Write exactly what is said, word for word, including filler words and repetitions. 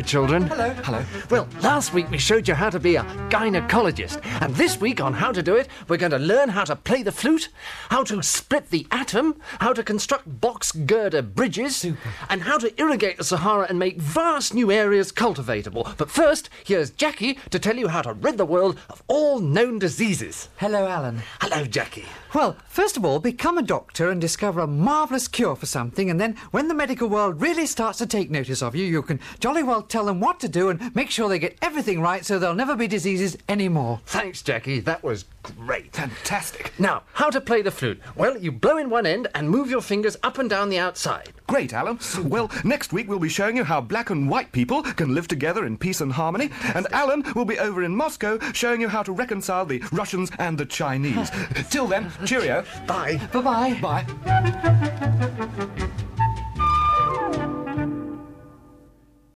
Hello, children. Hello. Hello. Well, last week we showed you how to be a gynecologist. And this week on How to Do It, we're going to learn how to play the flute, how to split the atom, how to construct box girder bridges, Super. and how to irrigate the Sahara and make vast new areas cultivatable. But first, here's Jackie to tell you how to rid the world of all known diseases. Hello, Alan. Hello, Jackie. Well, first of all, become a doctor and discover a marvellous cure for something, and then when the medical world really starts to take notice of you, you can jolly well tell them what to do and make sure they get everything right so there'll never be diseases anymore. Thanks, Jackie. That was great. Fantastic. Now, how to play the flute? Well, you blow in one end and move your fingers up and down the outside. Great, Alan. Well, next week we'll be showing you how black and white people can live together in peace and harmony. And Alan will be over in Moscow showing you how to reconcile the Russians and the Chinese. Till then, cheerio. Bye. Bye-bye. Bye.